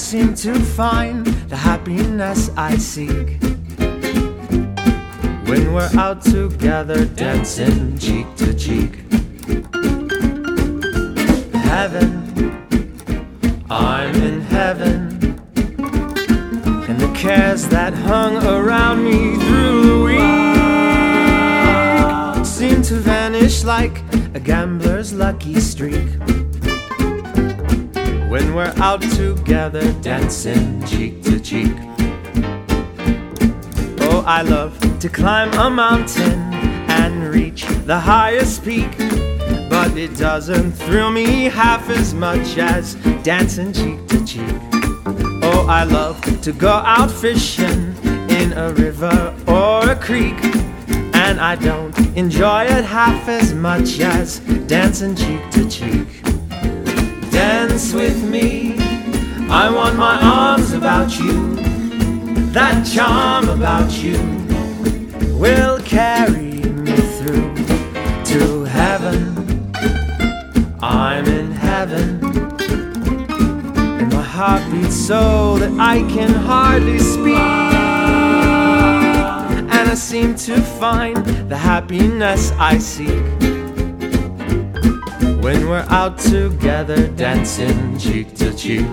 seem to find the happiness I seek when we're out together dancing cheek to cheek. Heaven, I'm in heaven, and the cares that hung around me through the week seem to vanish like a gambler's lucky streak when we're out together dancing cheek to cheek. Oh, I love to climb a mountain and reach the highest peak, but it doesn't thrill me half as much as dancing cheek to cheek. Oh, I love to go out fishing in a river or a creek, and I don't enjoy it half as much as dancing cheek to cheek. Dance with me, I want my arms about you. That charm about you will carry me through to heaven. I'm in heaven, and my heart beats so that I can hardly speak, and I seem to find the happiness I seek when we're out together dancing cheek to cheek.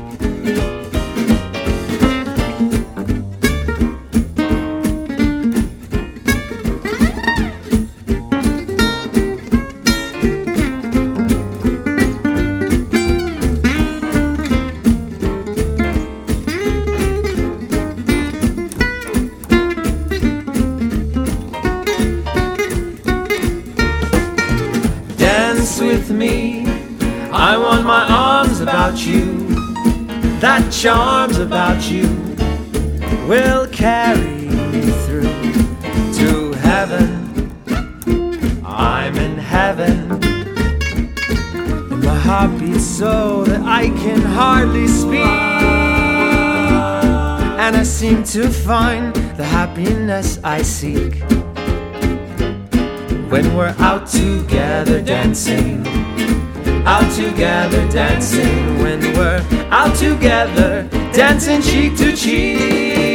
Dance with me, I want my arms about you. That charms about you will carry me through to heaven. I'm in heaven, and my heart beats so that I can hardly speak, and I seem to find the happiness I seek when we're out together dancing, out together dancing, when we're out together dancing cheek to cheek.